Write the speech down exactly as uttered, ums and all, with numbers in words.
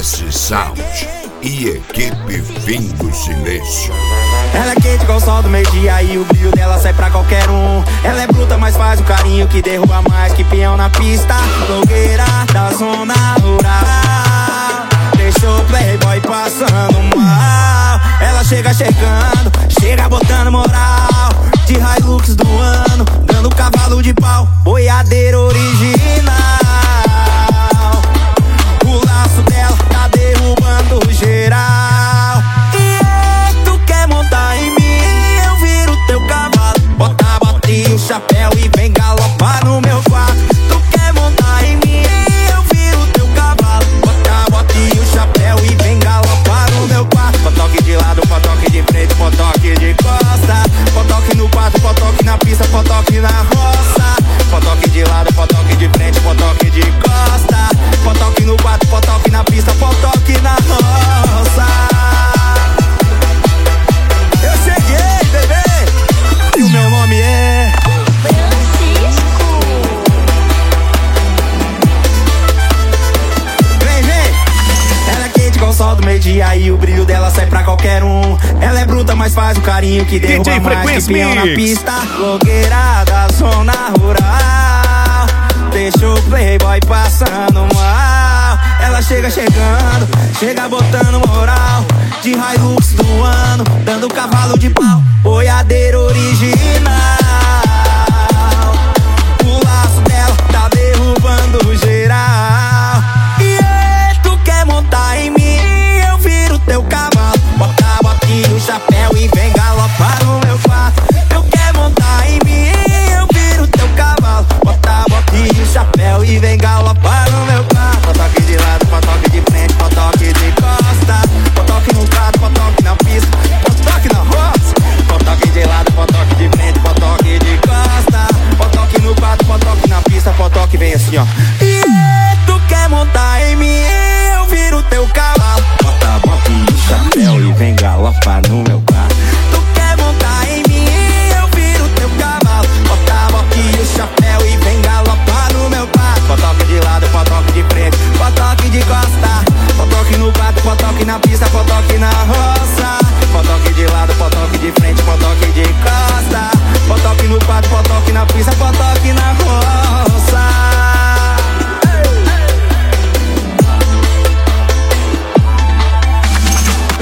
S Sound e equipe Fim do Silêncio. Ela é quente igual o sol do meio-dia e o brilho dela sai pra qualquer um. Ela é bruta, mas faz um carinho que derruba mais que peão na pista. Blogueira da zona rural, deixou o playboy passando mal. Ela chega chegando, chega botando moral. De Hilux do ano, dando cavalo de pau. Boiadeira original. O laço dela tá derrubando geral. E tu quer montar em mim, eu viro teu cavalo. Bota a bota e o chapéu e vem galopar no meu quarto. Tu quer montar em mim, eu viro teu cavalo. Bota a bota e o chapéu e vem galopar no meu quarto. Potoque de lado, potoque de frente, potoque de costa. Potoque no quarto, potoque na pista, potoque na roça. Potoque de lado, potoque de frente, potoque de costa. Potoque no quarto, potoque na pista, potoque na roça. Eu cheguei, bebê, e o meu nome é Francisco. Vem, vem. Ela é quente igual o sol do meio-dia e o brilho dela sai pra qualquer um. Ela é bruta, mas faz um carinho que derruba D J mais Frequência que peão na Mix. pista. Blogueira da zona rural, deixou o playboy passando mal. Ela chega chegando, chega botando moral. De Hilux do ano, dando cavalo de pau. Boiadeira original. O laço dela tá derrubando geral. E tu quer montar em mim, eu viro teu cavalo. Bota a bota e o chapéu e vem galopar no meu quarto. Tu quer montar em mim, eu viro teu cavalo. Bota a bota e o chapéu e vem galopar no meu quarto. Potoque de lado, potoque de frente, potoque de costa. Potoque no quarto, potoque na pista, potoque na roça. Potoque de lado, potoque de frente, potoque de costa. Potoque no quarto, potoque na pista, potoque vem assim ó.